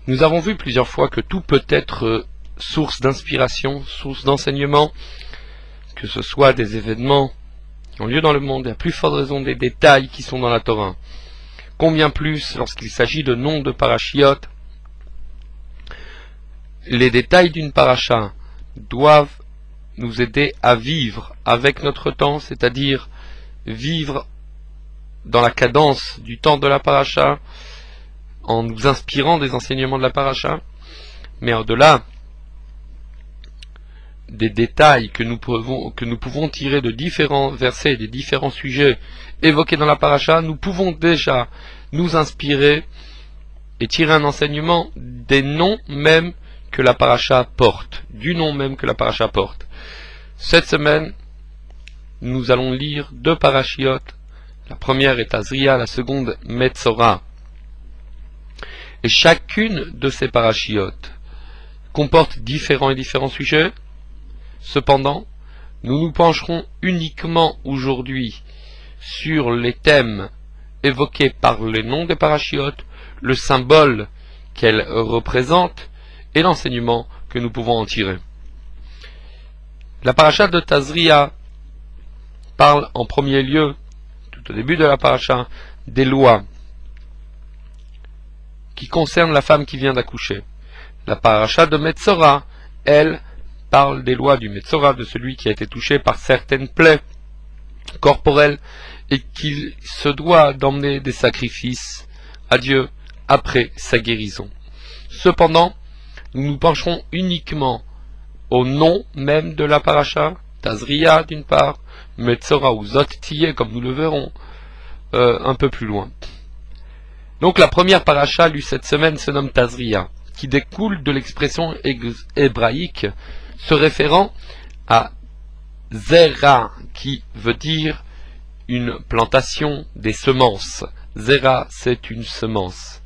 Nous avons vu plusieurs fois que tout peut être source d'inspiration, source d'enseignement, que ce soit des événements qui ont lieu dans le monde, et à plus forte raison des détails qui sont dans la Torah. Combien plus lorsqu'il s'agit de noms de parachiotes, les détails d'une paracha doivent nous aider à vivre avec notre temps, c'est-à-dire vivre dans la cadence du temps de la paracha, en nous inspirant des enseignements de la paracha, mais au-delà des détails que nous pouvons tirer de différents versets, des différents sujets évoqués dans la paracha, nous pouvons déjà nous inspirer et tirer un enseignement des noms même que la paracha porte, du nom même que la paracha porte. Cette semaine, nous allons lire deux parachiotes. La première est Tazria, la seconde Metzora. Et chacune de ces parachiotes comporte différents sujets. Cependant, nous nous pencherons uniquement aujourd'hui sur les thèmes évoqués par les noms des parachiotes, le symbole qu'elles représentent et l'enseignement que nous pouvons en tirer. La paracha de Tazria parle en premier lieu, tout au début de la paracha, des lois qui concernent la femme qui vient d'accoucher. La paracha de Metzora, elle, parle des lois du Metzora, de celui qui a été touché par certaines plaies corporelles et qu'il se doit d'emmener des sacrifices à Dieu après sa guérison. Cependant, nous nous pencherons uniquement au nom même de la paracha, Tazria d'une part, Metzora ou Zot Tiyeh, comme nous le verrons un peu plus loin. Donc la première paracha lue cette semaine se nomme Tazria, qui découle de l'expression hébraïque se référant à Zera, qui veut dire une plantation, des semences. Zera, c'est une semence.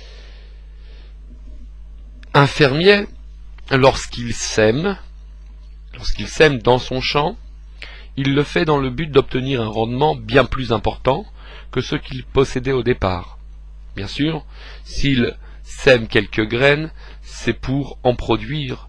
Un fermier, lorsqu'il sème dans son champ, il le fait dans le but d'obtenir un rendement bien plus important que ce qu'il possédait au départ. Bien sûr, s'il sème quelques graines, c'est pour en produire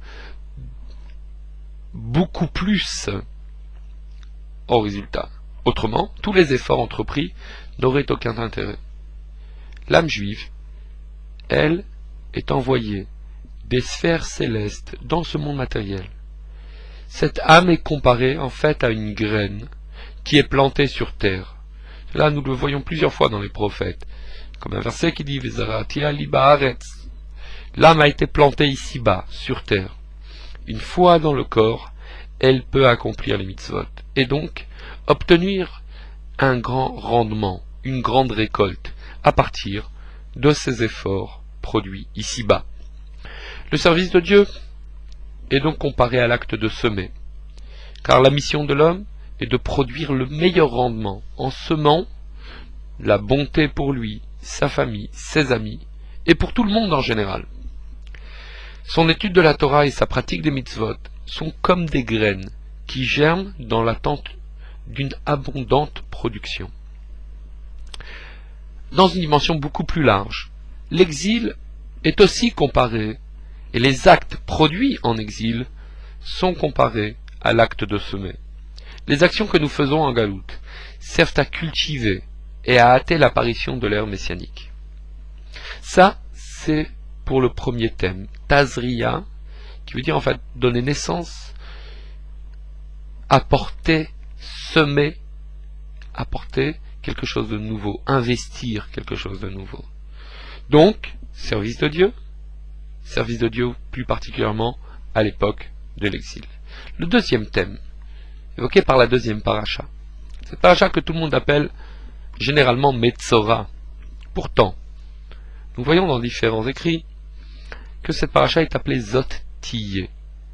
beaucoup plus au résultat. Autrement, tous les efforts entrepris n'auraient aucun intérêt. L'âme juive, elle, est envoyée des sphères célestes dans ce monde matériel. Cette âme est comparée en fait à une graine qui est plantée sur terre. Là, nous le voyons plusieurs fois dans les prophètes, comme un verset qui dit Vezarati ali ba'aretz. L'âme a été plantée ici-bas, sur terre. Une fois dans le corps, elle peut accomplir les mitzvot, et donc obtenir un grand rendement, une grande récolte, à partir de ses efforts produits ici-bas. Le service de Dieu est donc comparé à l'acte de semer, car la mission de l'homme est de produire le meilleur rendement en semant la bonté pour lui, sa famille, ses amis, et pour tout le monde en général. Son étude de la Torah et sa pratique des mitzvot sont comme des graines qui germent dans l'attente d'une abondante production. Dans une dimension beaucoup plus large, l'exil est aussi comparé, et les actes produits en exil sont comparés à l'acte de semer. Les actions que nous faisons en galoute servent à cultiver et à hâter l'apparition de l'ère messianique. Ça, c'est pour le premier thème, Tazria, qui veut dire en fait donner naissance, apporter, semer, apporter quelque chose de nouveau, investir quelque chose de nouveau. Donc, service de Dieu plus particulièrement à l'époque de l'exil. Le deuxième thème, évoqué par la deuxième paracha, cette paracha que tout le monde appelle généralement Metzora. Pourtant, nous voyons dans différents écrits que cette paracha est appelée Zot Tiyeh.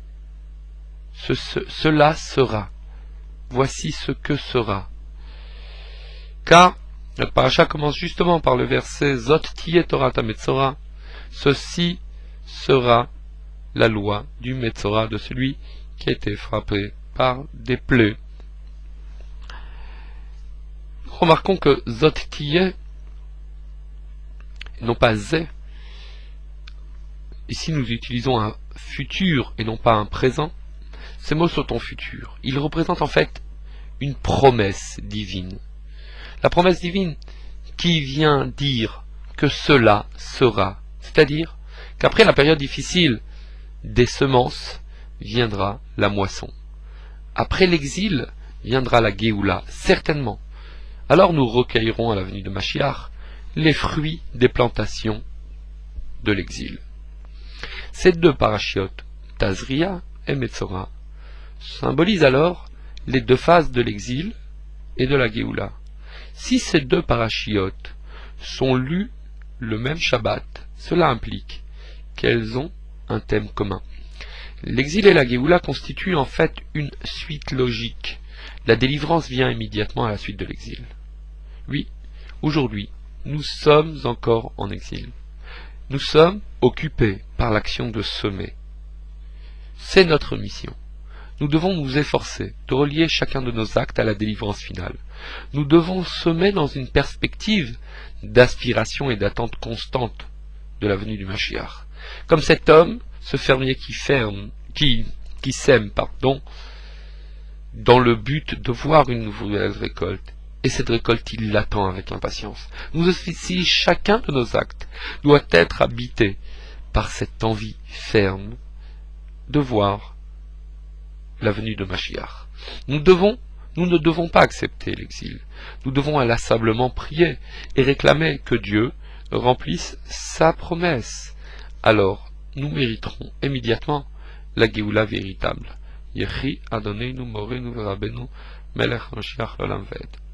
Cela sera. Voici ce que sera. Car notre paracha commence justement par le verset Zot Tiyeh Torah ta Metzora. Ceci sera la loi du Metzora, de celui qui a été frappé par des plaies. Remarquons que Zot Tiyeh, non pas Zé, Ici, nous utilisons un futur et non pas un présent. Ces mots sont en futur. Ils représentent en fait une promesse divine. La promesse divine qui vient dire que cela sera. C'est-à-dire qu'après la période difficile des semences viendra la moisson. Après l'exil viendra la Géoula, certainement. Alors nous recueillerons à la venue de Mashiach les fruits des plantations de l'exil. Ces deux parachiotes, Tazria et Metzora, symbolisent alors les deux phases de l'exil et de la Géoula. Si ces deux parachiotes sont lus le même Shabbat, cela implique qu'elles ont un thème commun. L'exil et la Géoula constituent en fait une suite logique. La délivrance vient immédiatement à la suite de l'exil. Oui, aujourd'hui, nous sommes encore en exil. Nous sommes occupés par l'action de semer. C'est notre mission. Nous devons nous efforcer de relier chacun de nos actes à la délivrance finale. Nous devons semer dans une perspective d'aspiration et d'attente constante de la venue du Mashiach. Comme cet homme, ce fermier qui sème, dans le but de voir une nouvelle récolte. Et cette récolte, il l'attend avec impatience. Nous aussi, chacun de nos actes doit être habité par cette envie ferme de voir la venue de Mashiach. Nous ne devons pas accepter l'exil. Nous devons inlassablement prier et réclamer que Dieu remplisse sa promesse. Alors, nous mériterons immédiatement la Géoula véritable. Yechi Adonenu Morenu Verabenu Melech Mashiach l'Olam Vaed.